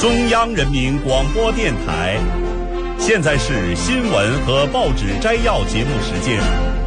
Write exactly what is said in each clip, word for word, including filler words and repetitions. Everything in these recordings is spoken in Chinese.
中央人民广播电台，现在是新闻和报纸摘要节目时间。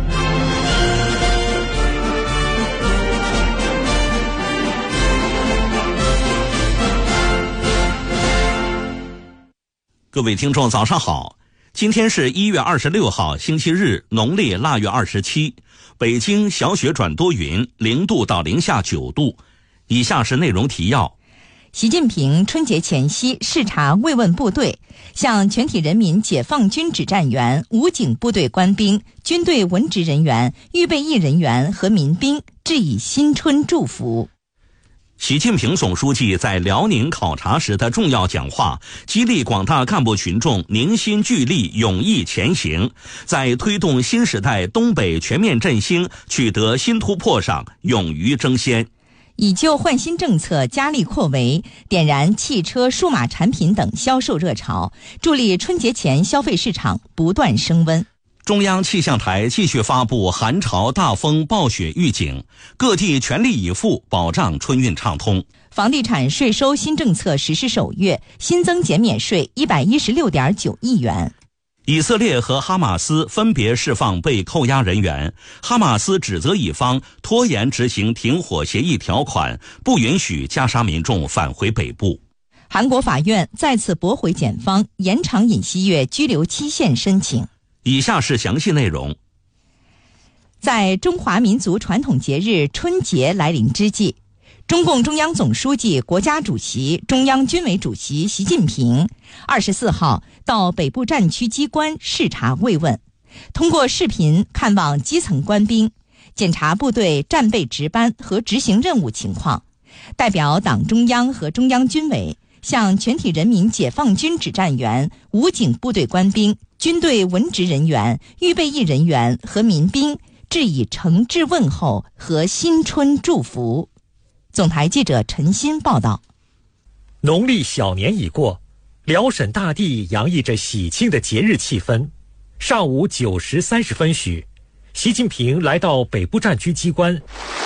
各位听众早上好，今天是一月二十六号星期日，农历腊月二十七。北京小雪转多云，零度到零下九度。以下是内容提要。 习近平春节前夕视察慰问部队，向全体人民解放军指战员、武警部队官兵、军队文职人员、预备役人员和民兵致以新春祝福。 习近平总书记在辽宁考察时的重要讲话，激励广大干部群众凝心聚力、勇毅前行，在推动新时代东北全面振兴取得新突破上勇于争先。 以旧换新政策加力扩围，点燃汽车、数码产品等销售热潮，助力春节前消费市场不断升温。 中央气象台继续发布寒潮、大风、暴雪预警，各地全力以赴保障春运畅通。 房地产税收新政策实施首月，新增减免税一百一十六点九亿元。 以色列和哈马斯分别释放被扣押人员，哈马斯指责以方拖延执行停火协议条款，不允许加沙民众返回北部。 韩国法院再次驳回检方延长尹锡悦拘留期限申请。 以下是详细内容。 在中华民族传统节日春节来临之际，中共中央总书记、国家主席、中央军委主席习近平二十四号到北部战区机关视察慰问，通过视频看望基层官兵，检查部队战备值班和执行任务情况，代表党中央和中央军委向全体人民解放军指战员、武警部队官兵、军队文职人员、预备役人员和民兵致以诚挚问候和新春祝福。总台记者陈鑫报道。 农历小年已过，辽沈大地洋溢着喜庆的节日气氛。上午九时三十分许，习近平来到北部战区机关，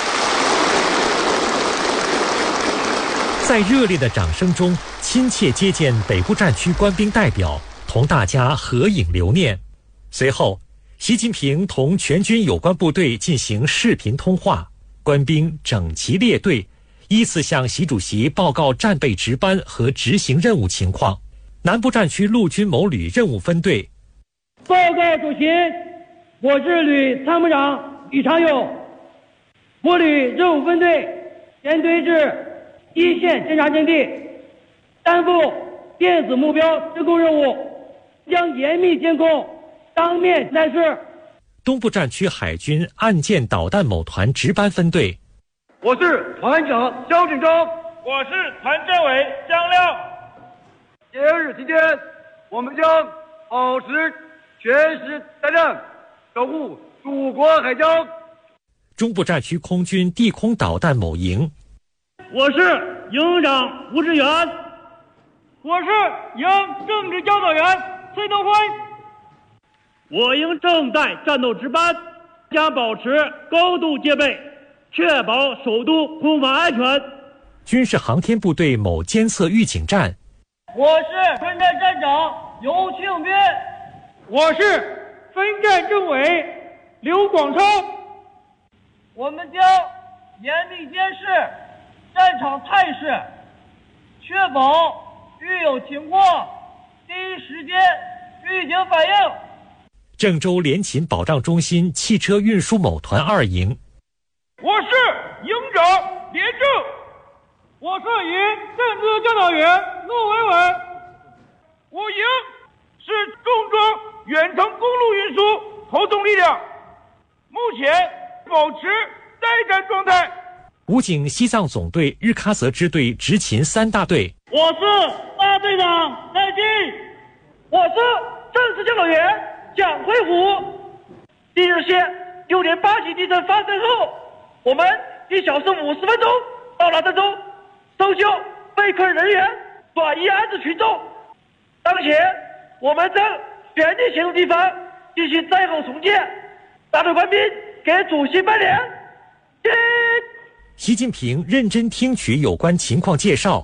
在热烈的掌声中亲切接见北部战区官兵代表，同大家合影留念。随后，习近平同全军有关部队进行视频通话，官兵整齐列队，依次向习主席报告战备值班和执行任务情况。南部战区陆军某旅任务分队报告主席，我是旅参谋长李长友，我旅任务分队前推至一线侦察阵地，担负电子目标施工任务，将严密监控，当面来示。 东部战区海军岸舰导弹某团值班分队， 我是团长肖振章， 我是团政委姜亮。 节日期间，我们将保持全时待战，守护祖国海疆。 中部战区空军地空导弹某营， 我是营长吴志远， 我是营政治教导员崔登辉。 我营正在战斗值班，将保持高度戒备，确保首都空防安全。 军事航天部队某监测预警站， 我是分站站长尤庆斌， 我是分站政委刘广超。 我们将严密监视战场态势，确保遇有情况第一时间预警反应。 郑州联勤保障中心汽车运输某团二营， 我是营长连正，我是营政治教导员陆伟伟，我营是重装远程公路运输头重力量，目前保持待战状态。 武警西藏总队日喀则支队执勤三大队， 我是大队长戴进， 我是政治教导员蒋辉虎。第一日线六点八级地震发生后，我们一小时五十分钟到达郑州，搜救被困人员，转移安置群众。当前我们正全力协助地方进行灾后重建。大队官兵给主席拜年。 习近平认真听取有关情况介绍，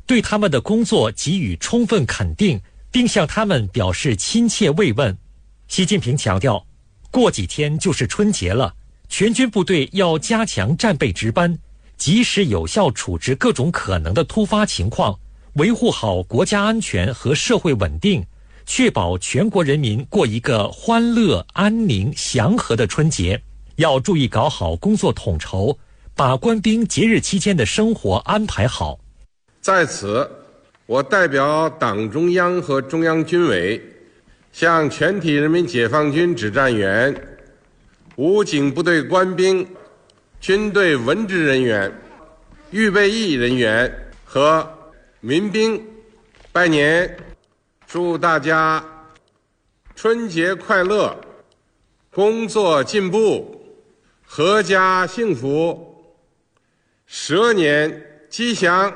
对他们的工作给予充分肯定，并向他们表示亲切慰问。习近平强调，过几天就是春节了，全军部队要加强战备值班，及时有效处置各种可能的突发情况，维护好国家安全和社会稳定，确保全国人民过一个欢乐、安宁、祥和的春节。要注意搞好工作统筹，把官兵节日期间的生活安排好。 在此，我代表党中央和中央军委，向全体人民解放军指战员、武警部队官兵、军队文职人员、预备役人员和民兵拜年，祝大家春节快乐，工作进步，阖家幸福，蛇年吉祥。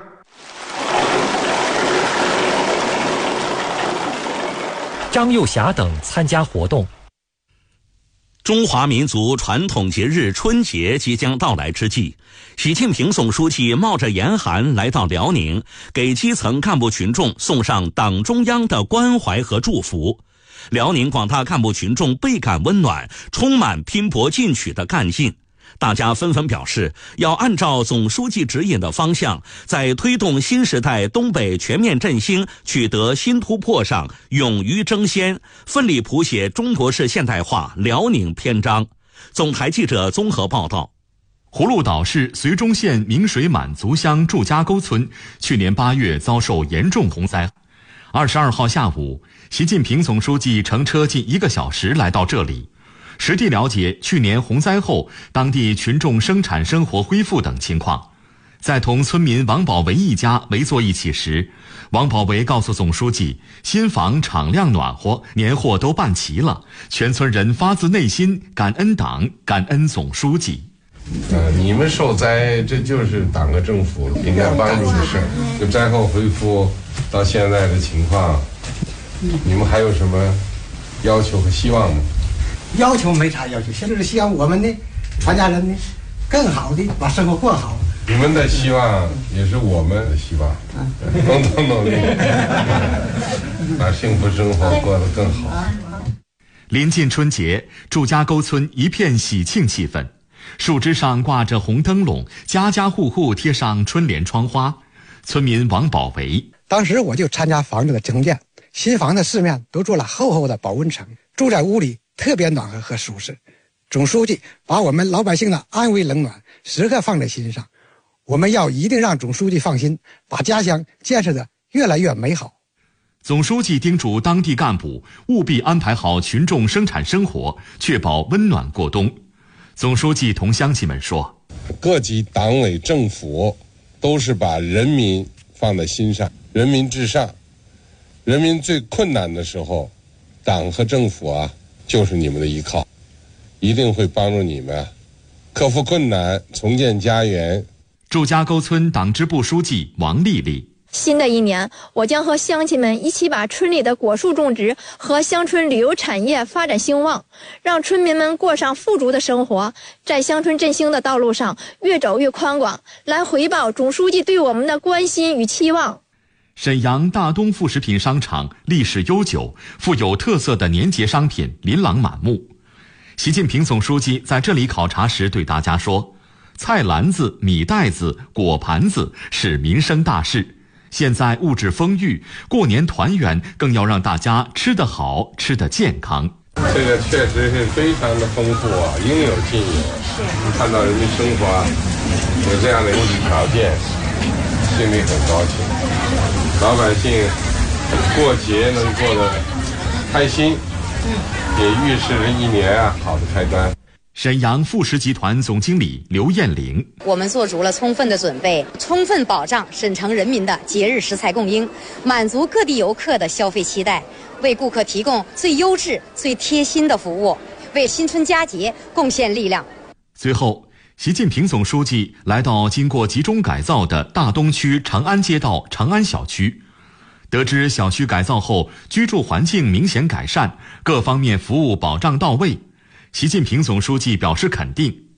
张幼霞等参加活动。 中华民族传统节日春节即将到来之际，习近平总书记冒着严寒来到辽宁，给基层干部群众送上党中央的关怀和祝福。辽宁广大干部群众倍感温暖，充满拼搏进取的干劲。大家纷纷表示，要按照总书记指引的方向，在推动新时代东北全面振兴取得新突破上勇于争先，奋力谱写中国式现代化辽宁篇章。总台记者综合报道。 葫芦岛市绥中县明水满族乡祝家沟村去年八月遭受严重洪灾。二十二号下午，习近平总书记乘车近一个小时来到这里，实地了解去年洪灾后当地群众生产生活恢复等情况。在同村民王宝维一家围坐一起时，王宝维告诉总书记，新房敞亮暖和，年货都办齐了，全村人发自内心感恩党，感恩总书记。 呃，你们受灾，这就是党和政府应该帮助的事儿。就灾后恢复到现在的情况，你们还有什么要求和希望吗？ 要求没啥要求，现在是希望我们呢，全家人呢，更好的把生活过好。 你们的希望也是我们的希望，共同努力，把幸福生活过得更好。 临近春节，祝家沟村一片喜庆气氛，树枝上挂着红灯笼，家家户户贴上春联窗花。村民王宝维， 当时我就参加房子的重建，新房的四面都做了厚厚的保温层，住在屋里特别暖和和舒适。总书记把我们老百姓的安危冷暖时刻放在心上，我们要一定让总书记放心，把家乡建设得越来越美好。 总书记叮嘱当地干部务必安排好群众生产生活，确保温暖过冬。总书记同乡亲们说， 各级党委政府都是把人民放在心上，人民至上，人民最困难的时候，党和政府啊就是你们的依靠，一定会帮助你们克服困难，重建家园。 祝家沟村党支部书记王丽丽， 新的一年，我将和乡亲们一起把村里的果树种植和乡村旅游产业发展兴旺，让村民们过上富足的生活，在乡村振兴的道路上越走越宽广，来回报总书记对我们的关心与期望。 沈阳大东副食品商场历史悠久、富有特色的年节商品琳琅满目。习近平总书记在这里考察时对大家说，菜篮子、米袋子、果盘子是民生大事，现在物质丰裕，过年团圆更要让大家吃得好，吃得健康。 这个确实是非常的丰富啊，应有尽有。看到人民生活啊有这样的物质条件，心里很高兴。老百姓过节能过得开心，也预示着一年啊好的开端。 沈阳富时集团总经理刘艳玲， 我们做足了充分的准备，充分保障省城人民的节日食材供应，满足各地游客的消费期待，为顾客提供最优质、最贴心的服务，为新春佳节贡献力量。 随后，习近平总书记来到经过集中改造的大东区长安街道长安小区，得知小区改造后居住环境明显改善，各方面服务保障到位，习近平总书记表示肯定。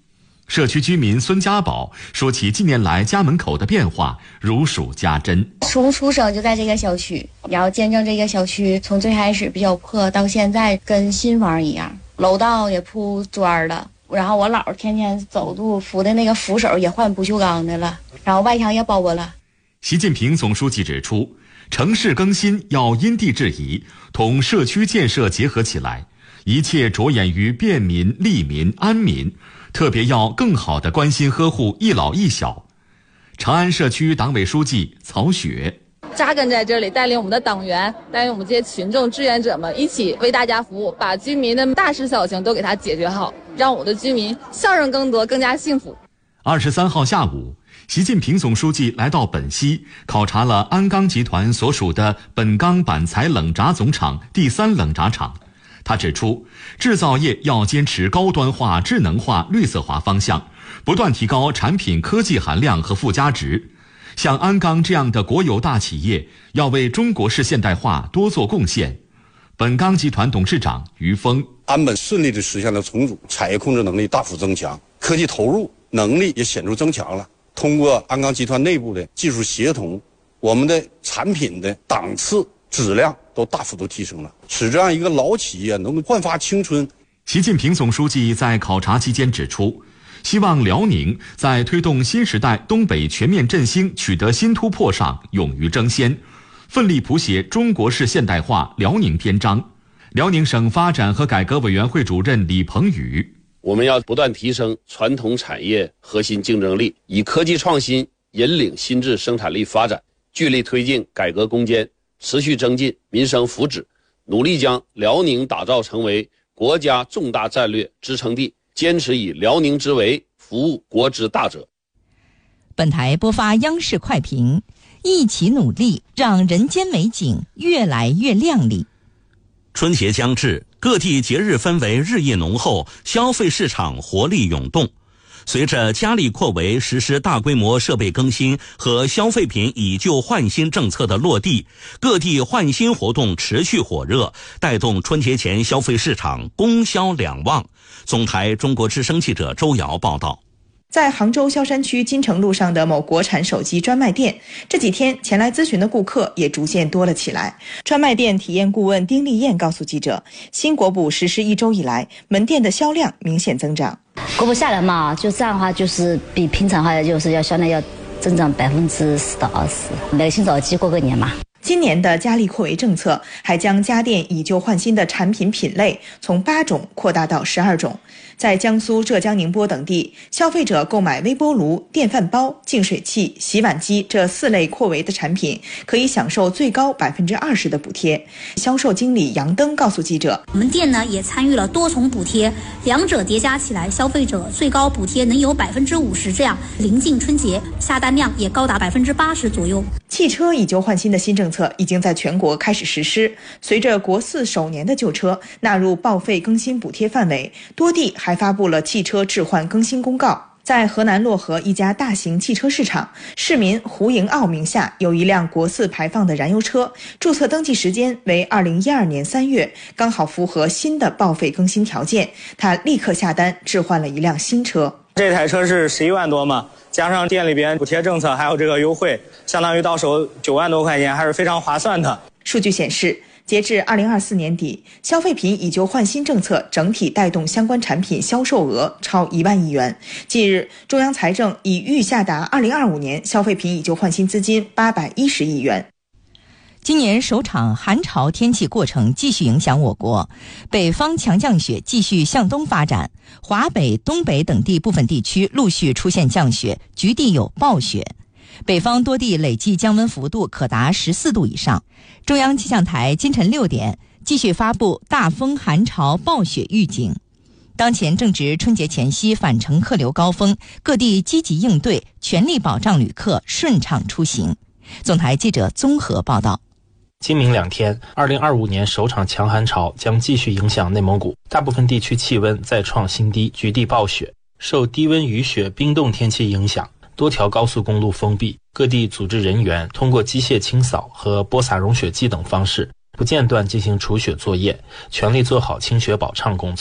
社区居民孙家宝说起近年来家门口的变化，如数家珍。 从出生就在这个小区，然后见证这个小区从最开始比较破，到现在跟新房一样，楼道也铺砖了，然后我姥天天走路扶的那个扶手也换不锈钢的了，然后外墙也包过了。 习近平总书记指出，城市更新要因地制宜，同社区建设结合起来，一切着眼于便民、利民、安民，特别要更好地关心呵护一老一小。长安社区党委书记曹雪扎根在这里，带领我们的党员，带领我们这些群众志愿者们一起为大家服务，把居民的大事小情都给他解决好，让我的居民笑容更多，更加幸福。 二十三号下午，习近平总书记来到本溪，考察了鞍钢集团所属的本钢板材冷轧总厂第三冷轧厂。他指出，制造业要坚持高端化、智能化、绿色化方向，不断提高产品科技含量和附加值。像鞍钢这样的国有大企业，要为中国式现代化多做贡献。本钢集团董事长于峰： 鞍本顺利地实现了重组，产业控制能力大幅增强，科技投入能力也显著增强了。通过鞍钢集团内部的技术协同，我们的产品的档次、质量都大幅度提升了，使这样一个老企业能够焕发青春。 习近平总书记在考察期间指出，希望辽宁在推动新时代东北全面振兴取得新突破上勇于争先，奋力谱写中国式现代化辽宁篇章。辽宁省发展和改革委员会主任李鹏宇： 我们要不断提升传统产业核心竞争力，以科技创新引领新质生产力发展，聚力推进改革攻坚，持续增进民生福祉，努力将辽宁打造成为国家重大战略支撑地，坚持以辽宁之为服务国之大者。 本台播发央视快评，一起努力，让人间美景越来越亮丽。 春节将至，各地节日氛围日益浓厚，消费市场活力涌动。随着加力扩围实施大规模设备更新和消费品以旧换新政策的落地，各地换新活动持续火热，带动春节前消费市场供销两旺。总台中国之声记者周瑶报道。 在杭州萧山区金城路上的某国产手机专卖店，这几天前来咨询的顾客也逐渐多了起来。专卖店体验顾问丁丽燕告诉记者，新国补实施一周以来，门店的销量明显增长。 国补下来嘛，就这样的话，就是比平常话就是要销量要增长百分之十到二十。买个新手机过个年嘛。 今年的加力扩围政策还将家电以旧换新的产品品类从八种扩大到十二种。在江苏、浙江、宁波等地，消费者购买微波炉、电饭煲、净水器、洗碗机这四类扩围的产品，可以享受最高百分之二十的补贴。销售经理杨登告诉记者， 我们店呢也参与了多重补贴，两者叠加起来，消费者最高补贴能有百分之五十。这样临近春节，下单量也高达百分之八十左右。 汽车以旧换新的新政策已经在全国开始实施。随着国四首年的旧车纳入报废更新补贴范围，多地还发布了汽车置换更新公告。在河南漯河一家大型汽车市场，市民胡迎傲名下有一辆国四排放的燃油车，注册登记时间为二零一二年三月，刚好符合新的报废更新条件，他立刻下单置换了一辆新车。 这台车是十一万多嘛，加上店里边补贴政策还有这个优惠，相当于到手九万多块钱，还是非常划算的。 数据显示，截至二零二四年底，消费品以旧换新政策整体带动相关产品销售额超一万亿元。近日，中央财政已预下达二零二五年消费品以旧换新资金八百一十亿元。 今年首场寒潮天气过程继续影响我国，北方强降雪继续向东发展，华北、东北等地部分地区陆续出现降雪，局地有暴雪。北方多地累计降温幅度可达十四度以上。中央气象台今晨六点继续发布大风寒潮暴雪预警。当前正值春节前夕返程客流高峰，各地积极应对，全力保障旅客顺畅出行。总台记者综合报道。 今明两天，二零二五年首场强寒潮将继续影响内蒙古，大部分地区气温再创新低，局地暴雪。受低温雨雪冰冻天气影响，多条高速公路封闭，各地组织人员通过机械清扫和播撒融雪剂等方式，不间断进行除雪作业，全力做好清雪保畅工作。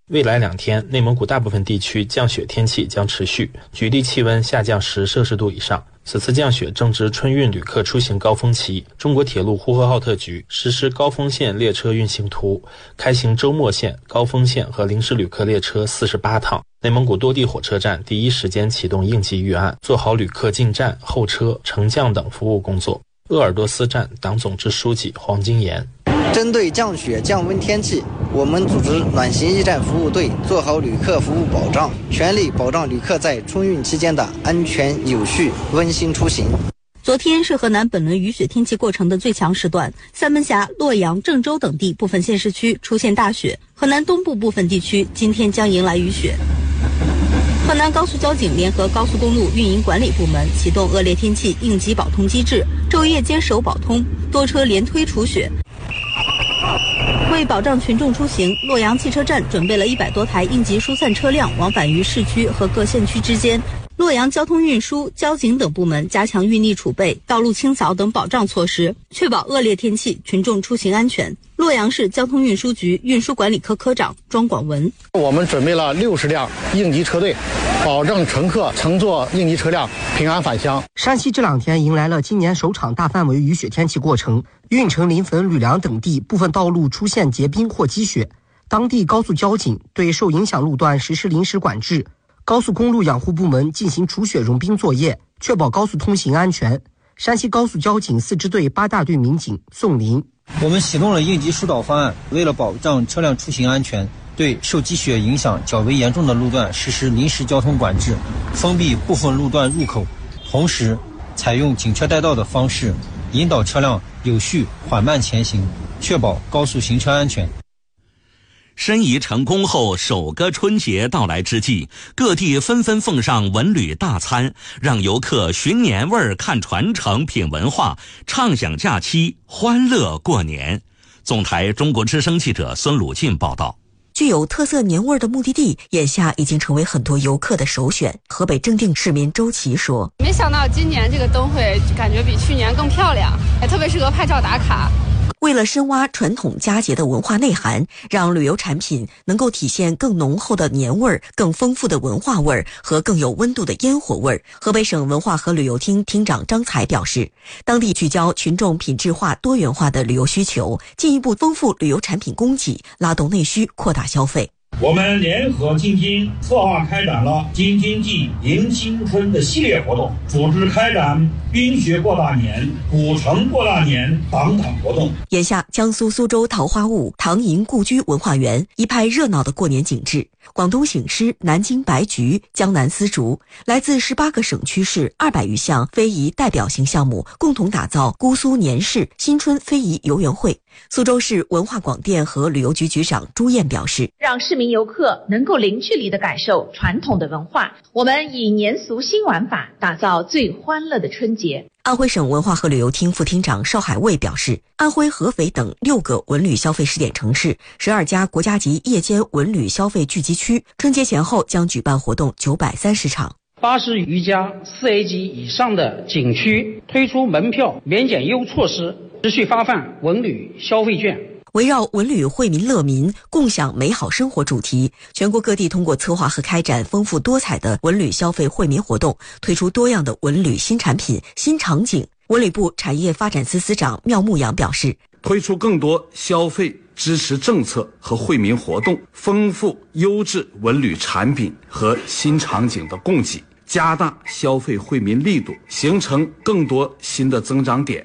未来两天，内蒙古大部分地区降雪天气将持续，局地气温下降十摄氏度以上。此次降雪正值春运旅客出行高峰期，中国铁路呼和浩特局实施高峰线列车运行图，开行周末线、高峰线和临时旅客列车四十八趟。内蒙古多地火车站第一时间启动应急预案，做好旅客进站、候车、乘降等服务工作。鄂尔多斯站党总支书记黄金岩： 针对降雪降温天气，我们组织暖行驿站服务队做好旅客服务保障，全力保障旅客在春运期间的安全有序、温馨出行。 昨天是河南本轮雨雪天气过程的最强时段，三门峡、洛阳、郑州等地部分县市区出现大雪，河南东部部分地区今天将迎来雨雪。河南高速交警联合高速公路运营管理部门启动恶劣天气应急保通机制，昼夜坚守保通，多车连推除雪。为保障群众出行，洛阳汽车站准备了一百多台应急疏散车辆，往返于市区和各县区之间。洛阳交通运输、交警等部门加强运力储备、道路清扫等保障措施，确保恶劣天气群众出行安全。洛阳市交通运输局运输管理科科长庄广文： 我们准备了六十辆应急车队，保证乘客乘坐应急车辆平安返乡。 山西这两天迎来了今年首场大范围雨雪天气过程，运城、临汾、吕梁等地部分道路出现结冰或积雪，当地高速交警对受影响路段实施临时管制，高速公路养护部门进行除雪融冰作业，确保高速通行安全。山西高速交警四支队八大队民警宋林： 我们启动了应急疏导方案，为了保障车辆出行安全，对受积雪影响较为严重的路段实施临时交通管制，封闭部分路段入口，同时采用警车带道的方式引导车辆有序缓慢前行，确保高速行车安全。 申遗成功后，首个春节到来之际，各地纷纷奉上文旅大餐，让游客寻年味儿、看传承、品文化，畅享假期，欢乐过年。总台中国之声记者孙鲁进报道。 具有特色年味儿的目的地，眼下已经成为很多游客的首选。河北正定市民周琦说：“ 没想到今年这个灯会感觉比去年更漂亮，也特别适合拍照打卡。” 为了深挖传统佳节的文化内涵，让旅游产品能够体现更浓厚的年味儿、更丰富的文化味儿和更有温度的烟火味儿，河北省文化和旅游厅厅长张才表示，当地聚焦群众品质化、多元化的旅游需求，进一步丰富旅游产品供给，拉动内需，扩大消费。 我们联合京津策划开展了京津冀迎新春的系列活动，组织开展冰雪过大年、古城过大年等等活动。 眼下，江苏苏州桃花坞唐寅故居文化园一派热闹的过年景致。广东醒狮、南京白菊、江南丝竹，来自十八个省区市二百余项非遗代表性项目，共同打造姑苏年市新春非遗游园会。苏州市文化广电和旅游局局长朱燕表示， 让市民游客能够零距离地感受传统的文化，我们以年俗新玩法打造最欢乐的春节。 安徽省文化和旅游厅副厅长邵海卫表示，安徽合肥等六个文旅消费试点城市、十二家国家级夜间文旅消费聚集区，春节前后将举办活动九百三十场。 八十余家四 A 级以上的景区推出门票免检优措施，持续发放文旅消费券。 围绕文旅惠民乐民、共享美好生活主题，全国各地通过策划和开展丰富多彩的文旅消费惠民活动，推出多样的文旅新产品、新场景。文旅部产业发展司司长缪牧阳表示， 推出更多消费支持政策和惠民活动，丰富优质文旅产品和新场景的供给，加大消费惠民力度，形成更多新的增长点。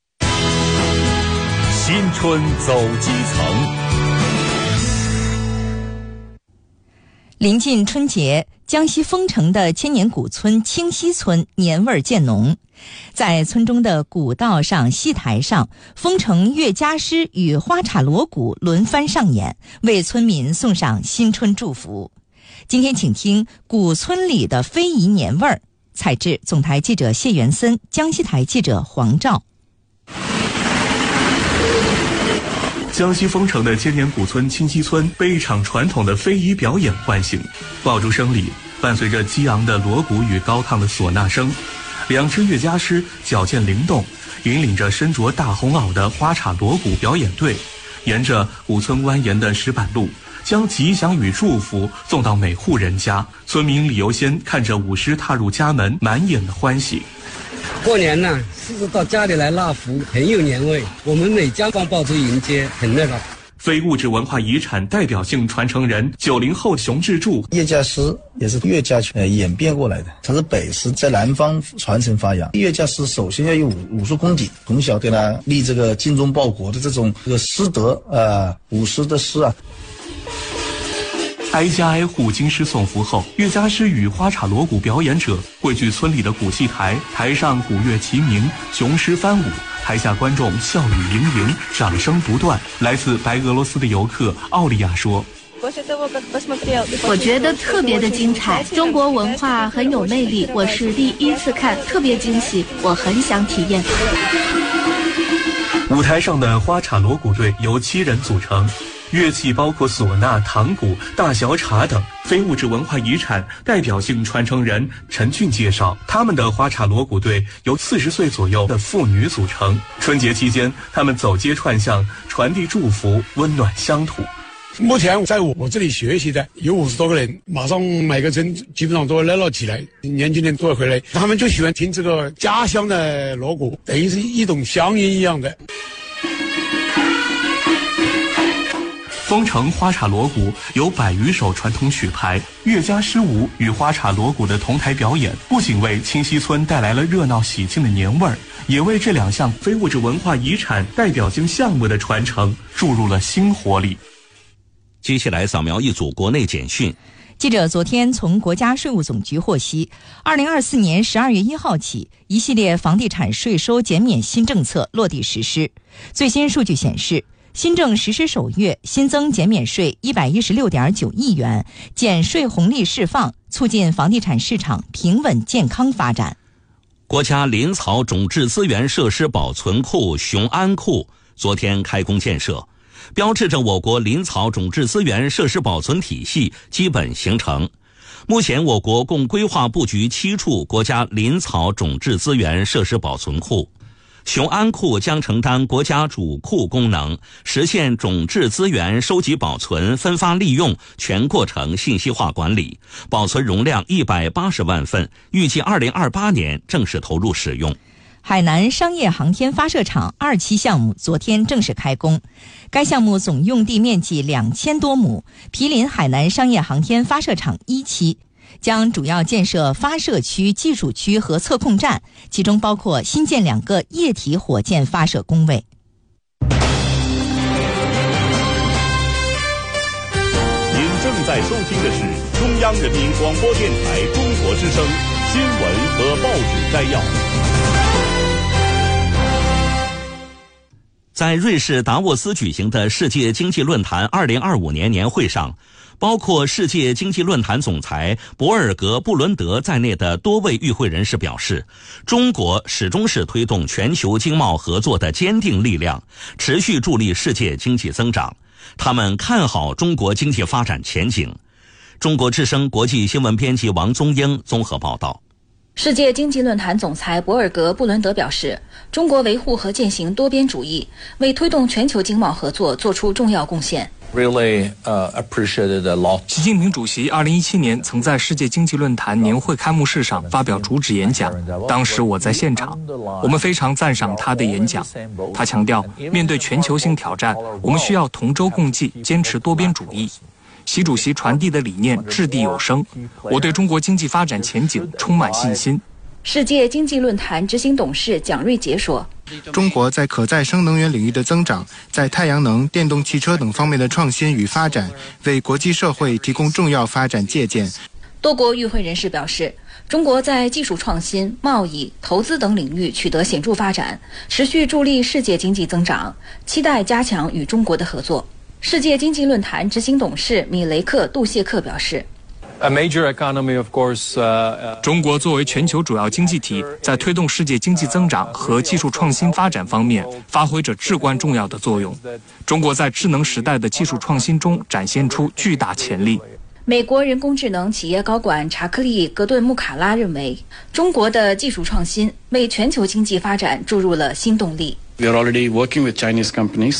新春走基层。 临近春节，江西丰城的千年古村清溪村年味儿渐浓。在村中的古道上、戏台上，丰城乐家诗与花镲锣鼓轮番上演，为村民送上新春祝福。今天请听古村里的非遗年味儿。采制总台记者谢元森，江西台记者黄照。 江西丰城的千年古村清溪村被一场传统的非遗表演唤醒，爆竹声里伴随着激昂的锣鼓与高亢的唢呐声，两支乐家师矫健灵动，引领着身着大红袄的花镲锣鼓表演队，沿着古村蜿蜒的石板路， 将吉祥与祝福送到每户人家。村民李游先看着舞狮踏入家门，满眼的欢喜。 过年呢，狮子到家里来纳福，很有年味。我们每家放爆竹迎接，很热闹。 非物质文化遗产代表性传承人九零后熊志柱， 岳家狮也是岳家呃演变过来的，它是北狮在南方传承发扬。岳家狮首先要有武武术功底，从小给他立这个精忠报国的这种这个师德啊，舞狮的狮啊。 挨家挨户经师送福后，岳家狮与花叉锣鼓表演者汇聚村里的鼓戏台，台上鼓乐齐鸣，雄狮翻舞，台下观众笑语盈盈，掌声不断。来自白俄罗斯的游客奥利亚说： 我觉得特别的精彩，中国文化很有魅力，我是第一次看，特别惊喜，我很想体验。 舞台上的花叉锣鼓队由七人组成，乐器包括唢呐、唐鼓、大小镲等。非物质文化遗产代表性传承人陈俊介绍，他们的花叉锣鼓队由四十岁左右的妇女组成。春节期间，他们走街串巷，传递祝福，温暖乡土。 目前在我这里学习的有五十多个人，马上每个村基本上都热闹起来，年轻人都会回来，他们就喜欢听这个家乡的锣鼓，等于是一种乡音一样的。 丰城花叉锣鼓有百余首传统曲牌，岳家狮舞与花叉锣鼓的同台表演，不仅为清溪村带来了热闹喜庆的年味儿，也为这两项非物质文化遗产代表性项目的传承注入了新活力。 接下来扫描一组国内简讯。 记者昨天从国家税务总局获悉，二零二四年十二月一号起，一系列房地产税收减免新政策落地实施。最新数据显示，新政实施首月新增减免税一百一十六点九亿元，减税红利释放，促进房地产市场平稳健康发展。 国家林草种质资源设施保存库雄安库昨天开工建设，标志着我国林草种质资源设施保存体系基本形成。目前我国共规划布局七处国家林草种质资源设施保存库，雄安库将承担国家主库功能，实现种质资源收集保存、分发利用全过程信息化管理，保存容量一百八十万份，预计二零二八年正式投入使用。 海南商业航天发射场二期项目昨天正式开工，该项目总用地面积两千多亩，毗邻海南商业航天发射场一期，将主要建设发射区、技术区和测控站，其中包括新建两个液体火箭发射工位。 您正在收听的是中央人民广播电台中国之声新闻和报纸摘要。 在瑞士达沃斯举行的世界经济论坛二零二五年年会上，包括世界经济论坛总裁博尔格·布伦德在内的多位与会人士表示，中国始终是推动全球经贸合作的坚定力量，持续助力世界经济增长。他们看好中国经济发展前景。中国之声国际新闻编辑王宗英综合报道。 世界经济论坛总裁博尔格·布伦德表示，中国维护和践行多边主义，为推动全球经贸合作做出重要贡献。 Really, uh, appreciated a lot. 习近平主席二零一七年曾在世界经济论坛年会开幕式上发表主旨演讲，当时我在现场，我们非常赞赏他的演讲。他强调，面对全球性挑战，我们需要同舟共济，坚持多边主义。习主席传递的理念掷地有声，我对中国经济发展前景充满信心。 世界经济论坛执行董事蒋瑞杰说， 中国在可再生能源领域的增长，在太阳能、电动汽车等方面的创新与发展，为国际社会提供重要发展借鉴。 多国与会人士表示，中国在技术创新、贸易、投资等领域取得显著发展，持续助力世界经济增长，期待加强与中国的合作。世界经济论坛执行董事米雷克·杜谢克表示， A major economy, of course, uh, 中国作为全球主要经济体，在推动世界经济增长和技术创新发展方面发挥着至关重要的作用。中国在智能时代的技术创新中展现出巨大潜力。 美国人工智能企业高管查克利·格顿穆卡拉认为，中国的技术创新为全球经济发展注入了新动力。 We are already working with Chinese companies.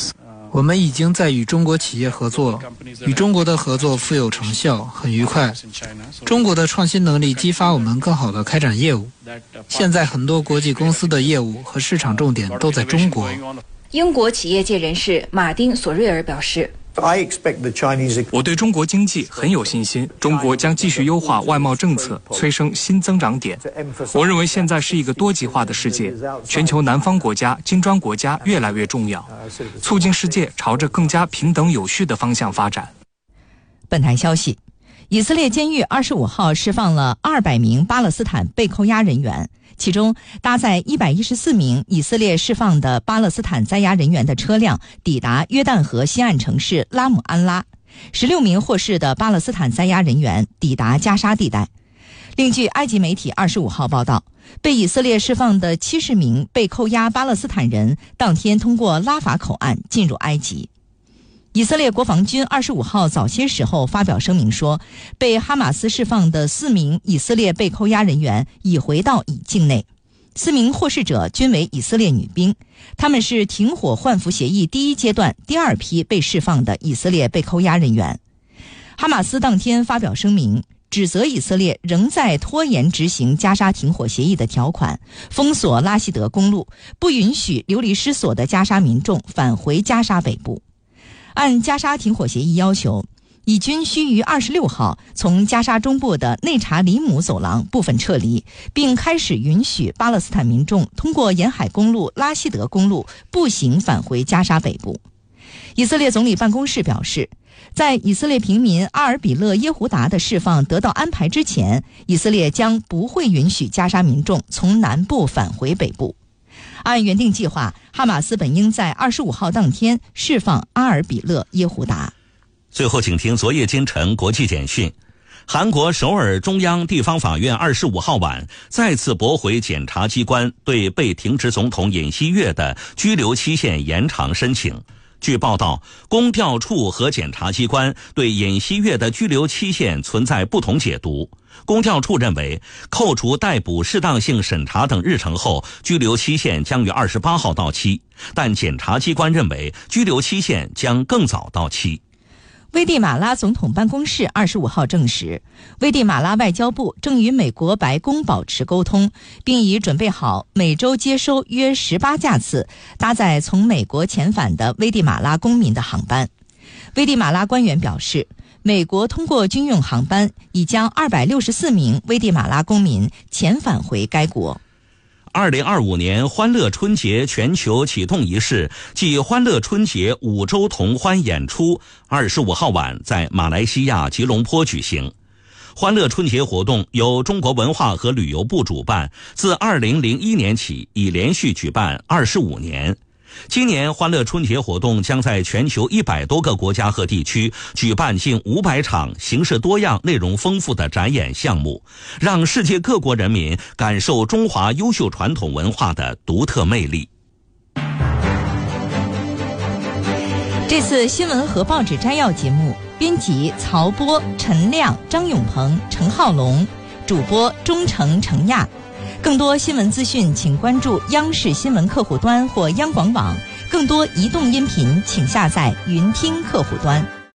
我们已经在与中国企业合作，与中国的合作富有成效，很愉快。中国的创新能力激发我们更好地开展业务。现在很多国际公司的业务和市场重点都在中国。 英国企业界人士马丁·索瑞尔表示， 我对中国经济很有信心，中国将继续优化外贸政策，催生新增长点。我认为现在是一个多极化的世界，全球南方国家、金砖国家越来越重要，促进世界朝着更加平等有序的方向发展。 本台消息，以色列监狱二十五号释放了二百名巴勒斯坦被扣押人员，其中搭载一百一十四名以色列释放的巴勒斯坦在押人员的车辆抵达约旦河西岸城市拉姆安拉，十六名获释的巴勒斯坦在押人员抵达加沙地带。另据埃及媒体二十五号报道，被以色列释放的七十名被扣押巴勒斯坦人当天通过拉法口岸进入埃及。以色列国防军二十五号早些时候发表声明说，被哈马斯释放的四名以色列被扣押人员已回到以境内。四名获释者均为以色列女兵，他们是停火换俘协议第一阶段第二批被释放的以色列被扣押人员。哈马斯当天发表声明，指责以色列仍在拖延执行加沙停火协议的条款，封锁拉希德公路，不允许流离失所的加沙民众返回加沙北部。按加沙停火协议要求，以军需于二十六号从加沙中部的内查里姆走廊部分撤离，并开始允许巴勒斯坦民众通过沿海公路拉希德公路步行返回加沙北部。以色列总理办公室表示，在以色列平民阿尔比勒耶胡达的释放得到安排之前，以色列将不会允许加沙民众从南部返回北部。按原定计划，哈马斯本应在二十五号当天释放阿尔比勒耶胡达。 最后，请听昨夜今晨国际简讯。韩国首尔中央地方法院二十五号晚再次驳回检察机关对被停职总统尹锡悦的拘留期限延长申请。据报道，公调处和检察机关对尹锡悦的拘留期限存在不同解读。公调处认为，扣除逮捕、适当性审查等日程后，拘留期限将于二十八号到期，但检察机关认为拘留期限将更早到期。 危地马拉总统办公室二十五号证实，危地马拉外交部正与美国白宫保持沟通，并已准备好每周接收约十八架次搭载从美国遣返的危地马拉公民的航班。危地马拉官员表示，美国通过军用航班已将二百六十四名危地马拉公民遣返回该国。 二零二五年欢乐春节全球启动仪式暨欢乐春节五洲同欢演出二十五号晚在马来西亚吉隆坡举行。欢乐春节活动由中国文化和旅游部主办，自二零零一年起已连续举办二十五年。今年欢乐春节活动将在全球一百多个国家和地区举办近五百场形式多样、内容丰富的展演项目，让世界各国人民感受中华优秀传统文化的独特魅力。 这次新闻和报纸摘要节目，编辑曹波、陈亮、张永鹏、陈浩龙，主播钟诚、程亚。更多新闻资讯请关注央视新闻客户端或央广网，更多移动音频请下载云听客户端。